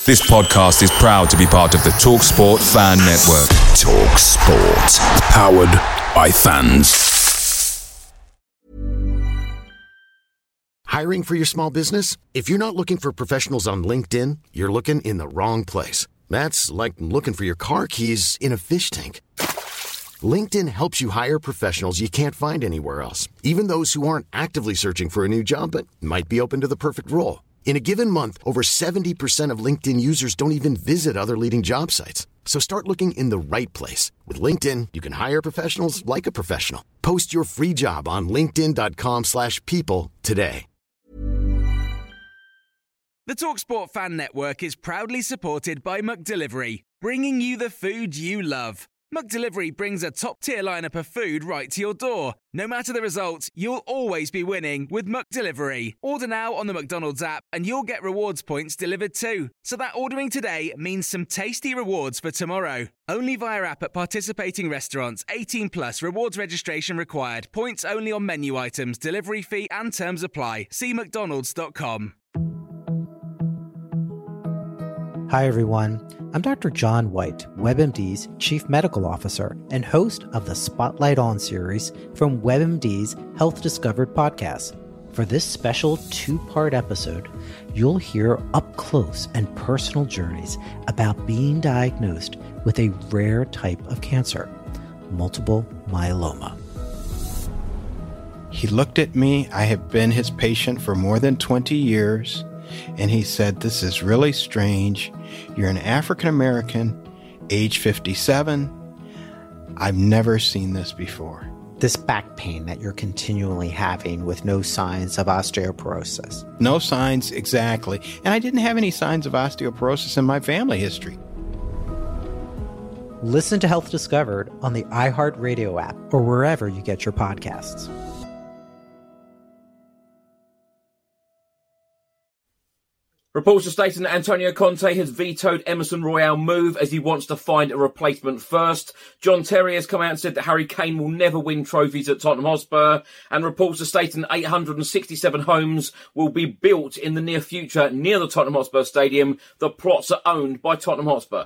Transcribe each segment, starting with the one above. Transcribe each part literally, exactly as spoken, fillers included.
This podcast is proud to be part of the TalkSport Fan Network. TalkSport. Powered by fans. Hiring for your small business? If you're not looking for professionals on LinkedIn, you're looking in the wrong place. That's like looking for your car keys in a fish tank. LinkedIn helps you hire professionals you can't find anywhere else, even those who aren't actively searching for a new job but might be open to the perfect role. In a given month, over seventy percent of LinkedIn users don't even visit other leading job sites. So start looking in the right place. With LinkedIn, you can hire professionals like a professional. Post your free job on linkedin.com slash people today. The TalkSport Fan Network is proudly supported by McDelivery, bringing you the food you love. McDelivery brings a top-tier lineup of food right to your door. No matter the result, you'll always be winning with McDelivery. Order now on the McDonald's app and you'll get rewards points delivered too. So that ordering today means some tasty rewards for tomorrow. Only via app at participating restaurants. eighteen plus, rewards registration required. Points only on menu items, delivery fee and terms apply. See mcdonalds dot com. Hi everyone, I'm Doctor John White, WebMD's Chief Medical Officer and host of the Spotlight On series from WebMD's Health Discovered podcast. For this special two-part episode, you'll hear up-close and personal journeys about being diagnosed with a rare type of cancer, multiple myeloma. He looked at me. I have been his patient for more than twenty years. And he said, "This is really strange. You're an African-American, age fifty-seven. I've never seen this before." This back pain that you're continually having with no signs of osteoporosis. No signs, exactly. And I didn't have any signs of osteoporosis in my family history. Listen to Health Discovered on the iHeartRadio app or wherever you get your podcasts. Reports are stating that Antonio Conte has vetoed Emerson Royale's move as he wants to find a replacement first. John Terry has come out and said that Harry Kane will never win trophies at Tottenham Hotspur. And reports are stating that eight hundred sixty-seven homes will be built in the near future near the Tottenham Hotspur Stadium. The plots are owned by Tottenham Hotspur.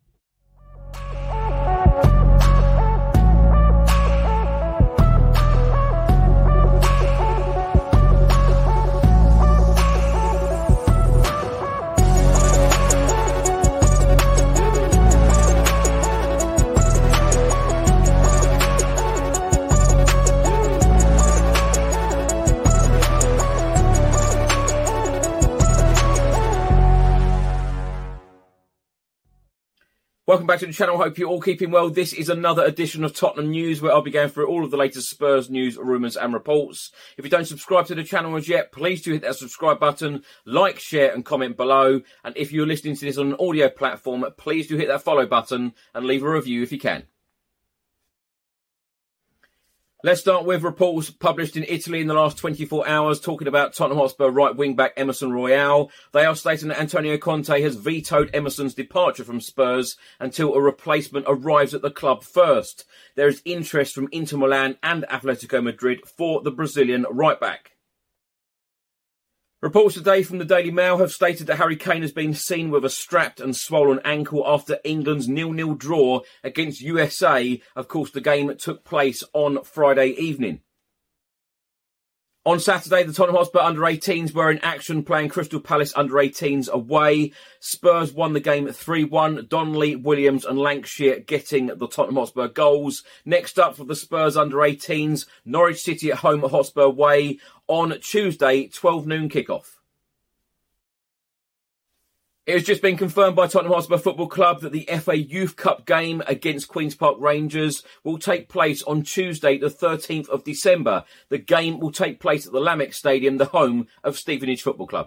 Welcome back to the channel. Hope you're all keeping well. This is another edition of Tottenham News, where I'll be going through all of the latest Spurs news, rumours and reports. If you don't subscribe to the channel as yet, please do hit that subscribe button, like, share and comment below. And if you're listening to this on an audio platform, please do hit that follow button and leave a review if you can. Let's start with reports published in Italy in the last twenty-four hours talking about Tottenham Hotspur right wing-back Emerson Royale. They are stating that Antonio Conte has vetoed Emerson's departure from Spurs until a replacement arrives at the club first. There is interest from Inter Milan and Atletico Madrid for the Brazilian right-back. Reports today from the Daily Mail have stated that Harry Kane has been seen with a strapped and swollen ankle after England's nil nil draw against U S A. Of course, the game took place on Friday evening. On Saturday, the Tottenham Hotspur under eighteens were in action playing Crystal Palace under eighteens away. Spurs won the game three one. Donnelly, Williams and Lancashire getting the Tottenham Hotspur goals. Next up for the Spurs under eighteens, Norwich City at home at Hotspur way on Tuesday, twelve noon kickoff. It has just been confirmed by Tottenham Hotspur Football Club that the F A Youth Cup game against Queen's Park Rangers will take place on Tuesday, the thirteenth of December. The game will take place at the Lamex Stadium, the home of Stevenage Football Club.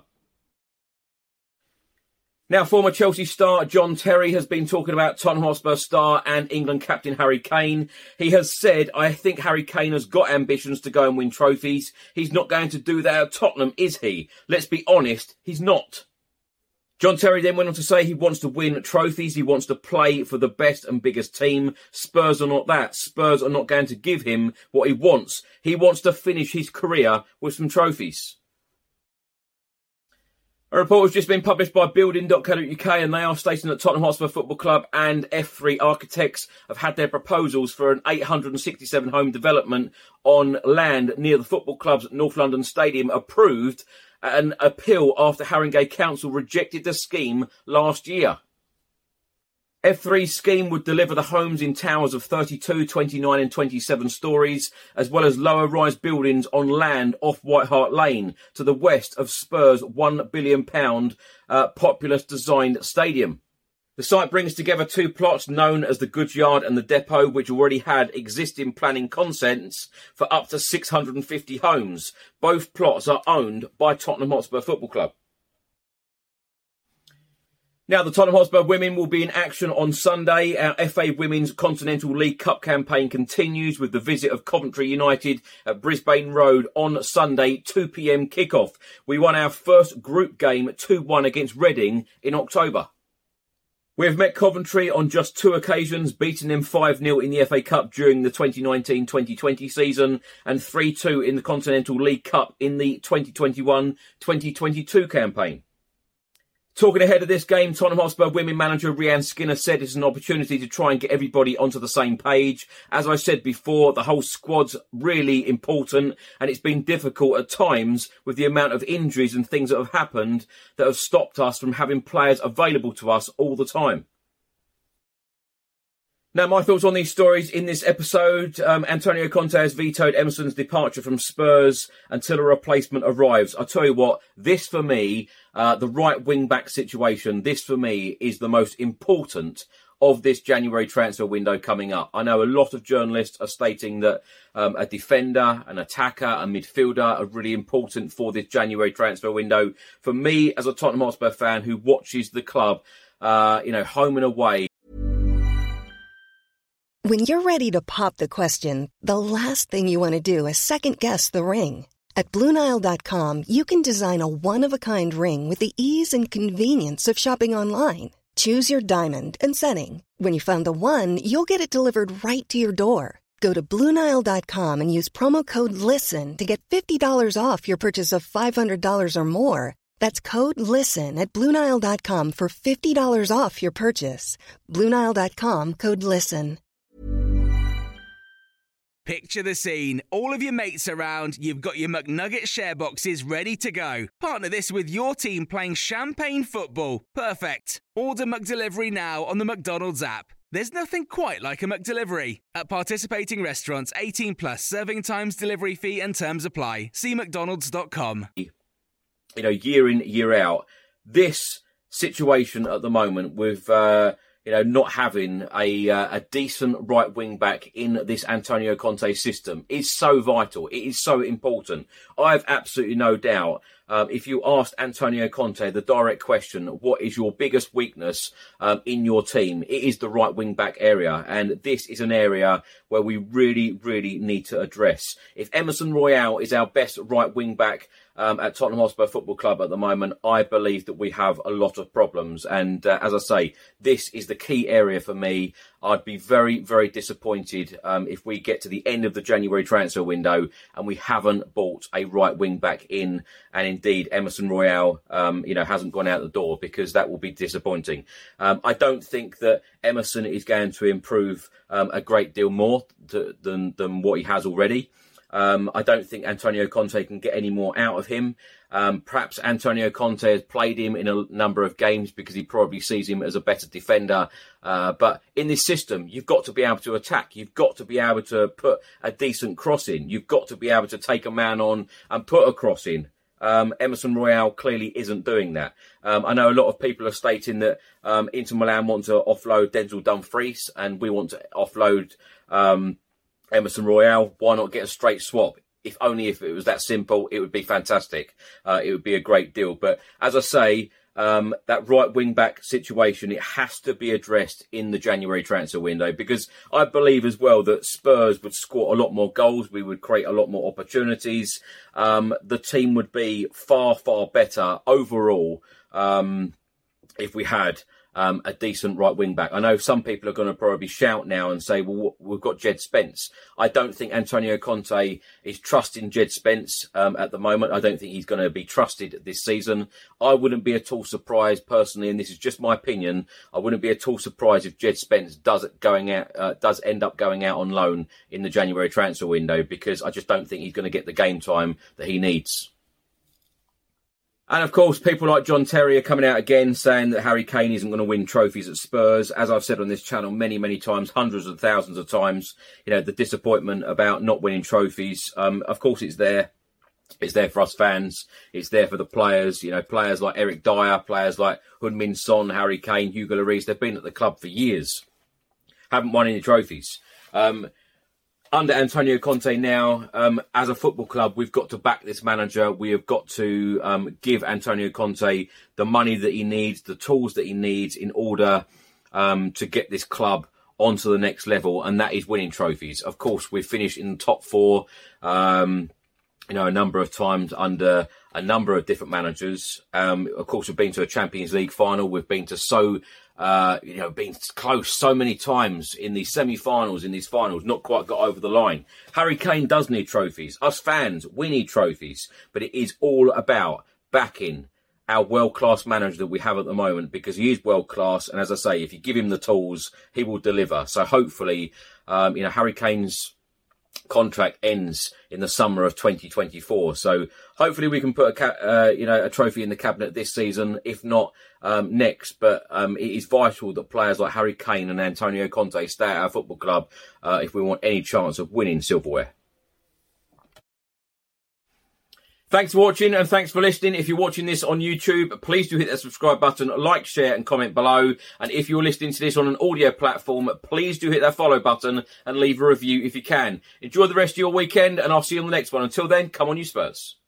Now, former Chelsea star John Terry has been talking about Tottenham Hotspur star and England captain Harry Kane. He has said, "I think Harry Kane has got ambitions to go and win trophies. He's not going to do that at Tottenham, is he? Let's be honest, he's not." John Terry then went on to say he wants to win trophies. He wants to play for the best and biggest team. Spurs are not that. Spurs are not going to give him what he wants. He wants to finish his career with some trophies. A report has just been published by building dot co dot U K, and they are stating that Tottenham Hotspur Football Club and F three Architects have had their proposals for an eight hundred sixty-seven home development on land near the football club's North London Stadium approved, an appeal after Haringey Council rejected the scheme last year. F three's scheme would deliver the homes in towers of thirty-two, twenty-nine and twenty-seven storeys, as well as lower-rise buildings on land off White Hart Lane to the west of Spurs' one billion pounds uh, populous-designed stadium. The site brings together two plots known as the Goods Yard and the Depot, which already had existing planning consents for up to six hundred fifty homes. Both plots are owned by Tottenham Hotspur Football Club. Now, the Tottenham Hotspur women will be in action on Sunday. Our F A Women's Continental League Cup campaign continues with the visit of Coventry United at Brisbane Road on Sunday, two p.m. kickoff. We won our first group game two one against Reading in October. We have met Coventry on just two occasions, beating them five nil in the F A Cup during the twenty nineteen twenty twenty season and three two in the Continental League Cup in the twenty twenty-one twenty twenty-two campaign. Talking ahead of this game, Tottenham Hotspur women manager Rhian Skinner said it's an opportunity to try and get everybody onto the same page. As I said before, the whole squad's really important, and it's been difficult at times with the amount of injuries and things that have happened that have stopped us from having players available to us all the time. Now, my thoughts on these stories in this episode. Um, Antonio Conte has vetoed Emerson's departure from Spurs until a replacement arrives. I'll tell you what, this for me, uh, the right wing-back situation, this for me is the most important of this January transfer window coming up. I know a lot of journalists are stating that um, a defender, an attacker, a midfielder are really important for this January transfer window. For me, as a Tottenham Hotspur fan who watches the club, uh, you know, home and away. When you're ready to pop the question, the last thing you want to do is second-guess the ring. At Blue Nile dot com, you can design a one-of-a-kind ring with the ease and convenience of shopping online. Choose your diamond and setting. When you find the one, you'll get it delivered right to your door. Go to Blue Nile dot com and use promo code LISTEN to get fifty dollars off your purchase of five hundred dollars or more. That's code LISTEN at Blue Nile dot com for fifty dollars off your purchase. Blue Nile dot com, code LISTEN. Picture the scene. All of your mates around, you've got your McNugget share boxes ready to go. Partner this with your team playing champagne football. Perfect. Order McDelivery now on the McDonald's app. There's nothing quite like a McDelivery. At participating restaurants, eighteen plus, serving times, delivery fee and terms apply. See mcdonalds dot com. You know, year in, year out, this situation at the moment with... Uh, You know, not having a uh, a decent right wing back in this Antonio Conte system is so vital. It is so important. I have absolutely no doubt. Um, if you asked Antonio Conte the direct question, what is your biggest weakness um, in your team? It is the right wing back area. And this is an area where we really, really need to address. If Emerson Royal is our best right wing back um, at Tottenham Hotspur Football Club at the moment, I believe that we have a lot of problems. And uh, as I say, this is the key area for me. I'd be very, very disappointed um, if we get to the end of the January transfer window and we haven't bought a right wing back in, and indeed Emerson Royal, um, you know, hasn't gone out the door, because that will be disappointing. Um, I don't think that Emerson is going to improve um, a great deal more to, than than what he has already. Um, I don't think Antonio Conte can get any more out of him. Um, perhaps Antonio Conte has played him in a number of games because he probably sees him as a better defender. Uh, but in this system, you've got to be able to attack. You've got to be able to put a decent cross in. You've got to be able to take a man on and put a cross in. Um, Emerson Royal clearly isn't doing that. Um, I know a lot of people are stating that um, Inter Milan want to offload Denzel Dumfries and we want to offload um, Emerson Royal. Why not get a straight swap? If only if it was that simple, it would be fantastic. Uh, it would be a great deal. But as I say, um, that right wing back situation, it has to be addressed in the January transfer window, because I believe as well that Spurs would score a lot more goals. We would create a lot more opportunities. Um, the team would be far, far better overall. Um, if we had um, a decent right wing back. I know some people are going to probably shout now and say, well, we've got Jed Spence. I don't think Antonio Conte is trusting Jed Spence um, at the moment. I don't think he's going to be trusted this season. I wouldn't be at all surprised personally, and this is just my opinion, I wouldn't be at all surprised if Jed Spence does going out, uh, does end up going out on loan in the January transfer window, because I just don't think he's going to get the game time that he needs. And of course, people like John Terry are coming out again saying that Harry Kane isn't going to win trophies at Spurs. As I've said on this channel many, many times, hundreds of thousands of times, you know, the disappointment about not winning trophies. Um, of course, it's there. It's there for us fans. It's there for the players. You know, players like Eric Dyer, players like Heung-min Son, Harry Kane, Hugo Lloris, they've been at the club for years. Haven't won any trophies. Um, Under Antonio Conte now, um, as a football club, we've got to back this manager. We have got to um, give Antonio Conte the money that he needs, the tools that he needs in order um, to get this club onto the next level, and that is winning trophies. Of course, we've finished in the top four, um, you know, a number of times under a number of different managers. Um, of course, we've been to a Champions League final. We've been to so... Uh, you know, been close so many times in these semi-finals, in these finals, not quite got over the line. Harry Kane does need trophies. Us fans, we need trophies. But it is all about backing our world-class manager that we have at the moment, because he is world-class. And as I say, if you give him the tools, he will deliver. So hopefully, um, you know, Harry Kane's contract ends in the summer of twenty twenty-four. So hopefully we can put a ca- uh, you know a trophy in the cabinet this season, if not um, next. But um, it is vital that players like Harry Kane and Antonio Conte stay at our football club uh, if we want any chance of winning silverware. Thanks for watching and thanks for listening. If you're watching this on YouTube, please do hit that subscribe button, like, share and comment below. And if you're listening to this on an audio platform, please do hit that follow button and leave a review if you can. Enjoy the rest of your weekend and I'll see you on the next one. Until then, come on you Spurs.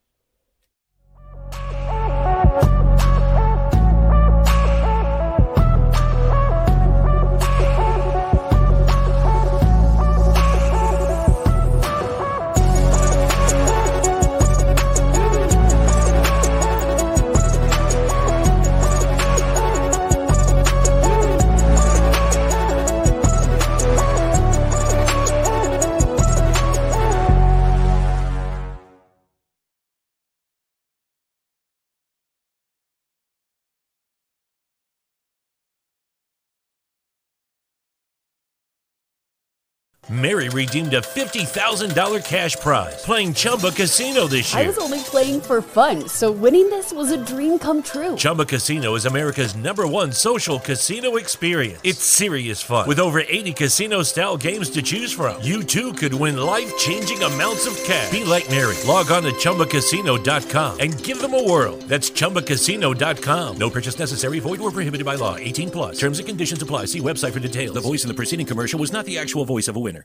Mary redeemed a fifty thousand dollars cash prize playing Chumba Casino this year. I was only playing for fun, so winning this was a dream come true. Chumba Casino is America's number one social casino experience. It's serious fun. With over eighty casino-style games to choose from, you too could win life-changing amounts of cash. Be like Mary. Log on to Chumba Casino dot com and give them a whirl. That's Chumba Casino dot com. No purchase necessary. Void or prohibited by law. eighteen plus. Terms and conditions apply. See website for details. The voice in the preceding commercial was not the actual voice of a winner.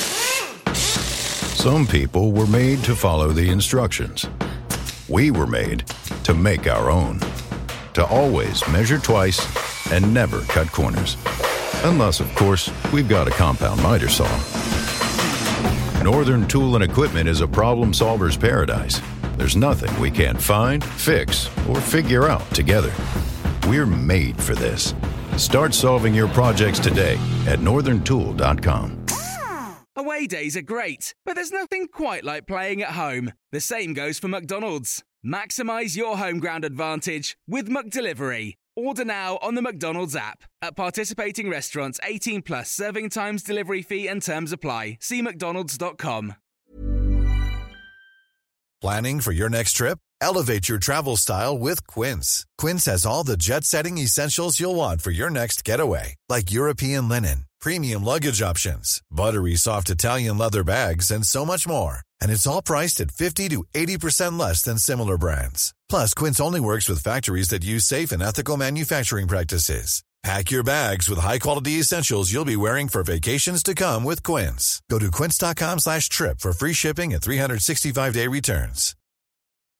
Some people were made to follow the instructions. We were made to make our own. To always measure twice and never cut corners. Unless, of course, we've got a compound miter saw. Northern Tool and Equipment is a problem solver's paradise. There's nothing we can't find, fix, or figure out together. We're made for this. Start solving your projects today at northern tool dot com. Away days are great, but there's nothing quite like playing at home. The same goes for McDonald's. Maximise your home ground advantage with McDelivery. Order now on the McDonald's app. At participating restaurants, eighteen plus, serving times, delivery fee and terms apply. See mcdonalds dot com. Planning for your next trip? Elevate your travel style with Quince. Quince has all the jet-setting essentials you'll want for your next getaway, like European linen, premium luggage options, buttery soft Italian leather bags, and so much more. And it's all priced at fifty to eighty percent less than similar brands. Plus, Quince only works with factories that use safe and ethical manufacturing practices. Pack your bags with high-quality essentials you'll be wearing for vacations to come with Quince. Go to quince dot com slash trip for free shipping and three sixty-five day returns.